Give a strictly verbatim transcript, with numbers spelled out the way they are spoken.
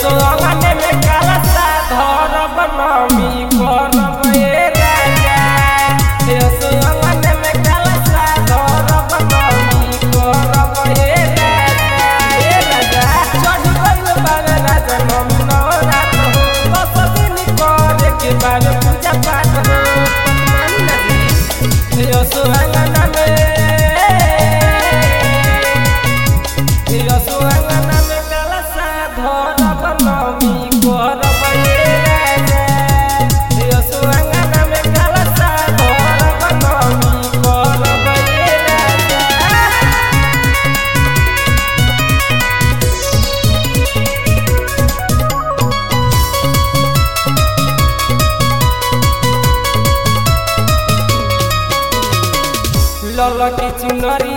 सोआंगने में कलसा धरब नमी करब ए राजा हे सोआंगने में कलसा धरब नमी करब ए राजा ए राजा चढ़ गइल बारे राजा नमी नवरात हो दस दिन करे के बाद पूजा पाठ हो मानी नहीं हे सोआंगने में हे सोआंगने में कलसा धरब नमी करब ए राजा हे सोआंगने में कलसा धरब नमी करब ए राजा ललकी चुनरी